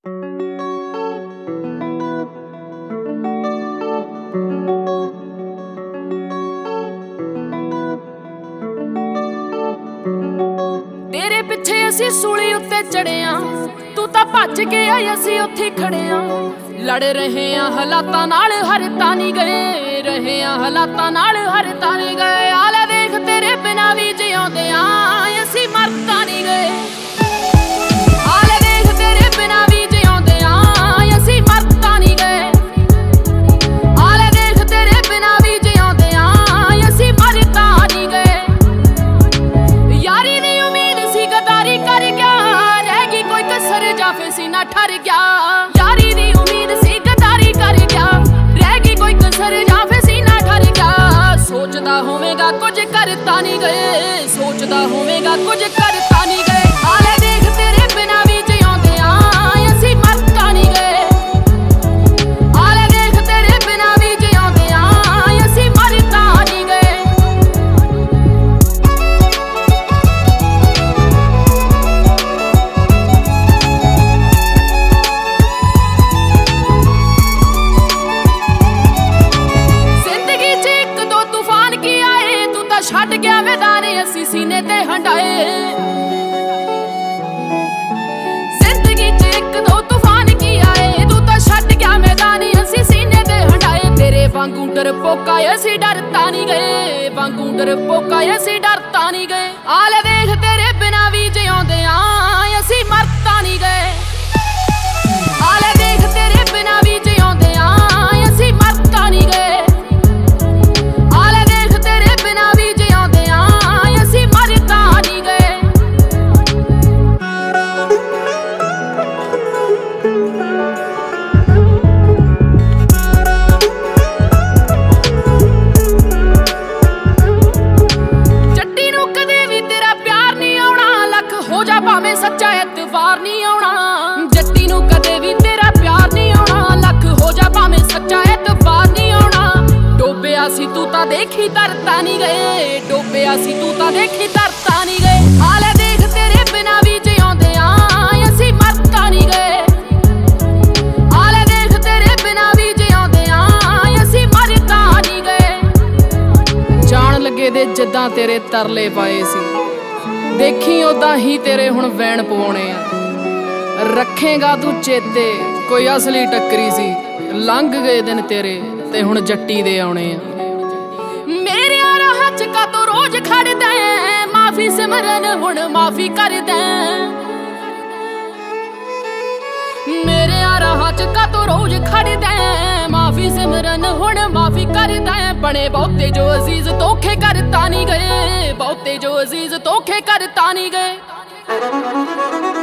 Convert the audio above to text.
तेरे पिछे असी सूली उत्ते चढ़े आ, तू तां भज के आई असी उत्थे खड़े आ। लड़ रहे आ हालातां नाल हर तानी गए, रहे आ हालातां नाल हर तानी गए। आले देख तेरे बिना भी जिउंदे आ असी मर तां नहीं गए। आले देख तेरे बिना भी जिउंदे आ असी मर तां नहीं गए। आले देख तेरे बिना भी जिउंदे आ असी मर तां नहीं गए। यारी दी उम्मीद सी गदारी कर गया, रह गई कोई कसर जा फिर सीना ठर गया। यारी दी उम्मीद सी गदारी कर गया, रह गई कोई कसर जा फिर सीना ठर गया। सोचदा होवेगा कुछ करता नहीं गए, सोचदा होवेगा कुछ करता नहीं गए। आले देख तेरे बिना भी जिउंदे आ असी मर तां नहीं गए। आले देख तेरे बिना भी जिउंदे आ असी मर तां नहीं गए। जिंदगी च एक दो तूफान की आए, तू तां छड्ड गया मैदान असी सीने ते हंडाए। जिंदगी च एक दो तूफान की आए, तू तां छड्ड गया मैदान असी सीने ते हंडाए। तेरे वांगू डरपोका असी डरता नहीं गए, वांगू डरपोका असी डरता नहीं गए। आले देख तेरे बिना भी जिउंदे आ असी मरता नहीं गए। आले देख तेरे बिना भी जिउंदे आ असी मरता नहीं गए। आले देख तेरे बिना भी जिउंदे आ असी मरता नहीं गए। जट्टी नूं कदे भी तेरा प्यार नहीं आउणा, लख हो जा भावें सच्चा एतवार नहीं आउणा। जट्टी नूं कदे भी तेरा प्यार नहीं आउणा, लख हो जा भावें सच्चा एतवार नहीं आउणा। डोबिया सी तू तां देखी तरता नहीं गए, डोबिया सी तू तां देखी तरता नहीं गए। आले देख तेरे बिना भी जिउंदे आ असी मरता नहीं गए। आले देख तेरे बिना भी जिउंदे आ असी मरता नहीं गए। जान लगे दे जिद्दां तेरे तरले पाए सी, देखी उदां ही तेरे हुण वैण पवाउणे आ। रखेगा तू चेते कोई असली टक्करी सी, लंघ गए दिन तेरे ते हुण जट्टी दे आउणे आ। मेरे राह च का तू रोज खड़दा ऐ, माफी सिमरन हुण माफी करदा ऐ। मेरे राह च का तू रोज खड़दा ऐ, माफी सिमरन हुण माफी करदा ऐ। बने बहुते जो अजीज धोखे करता नहीं गए, बहुते जो अजीज धोखे करता नहीं गए।